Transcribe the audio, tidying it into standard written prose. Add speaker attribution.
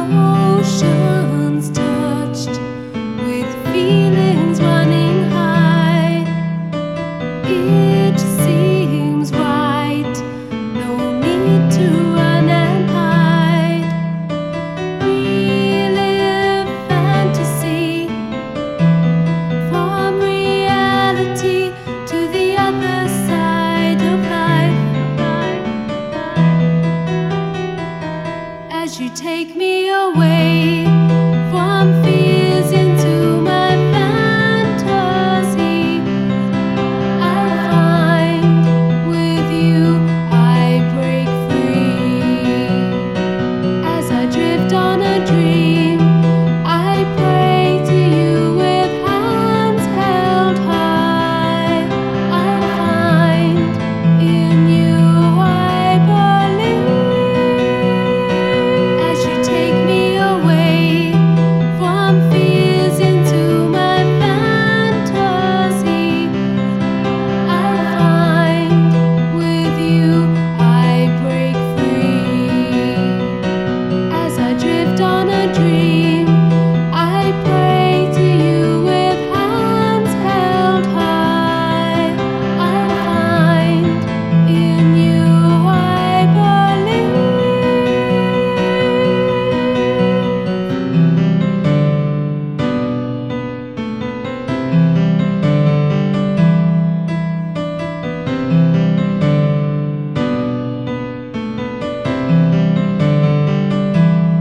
Speaker 1: oceans touched with feelings running high. It seems right, no need to run and hide. We live fantasy from reality to the other side of life. As you take me away from fears into my fantasy, I find with you I break free. As I drift on a dream, I pray to you with hands held high. I find in you I believe. As you take me away from fears into my fantasy, I find with you I break free. As I drift on a dream.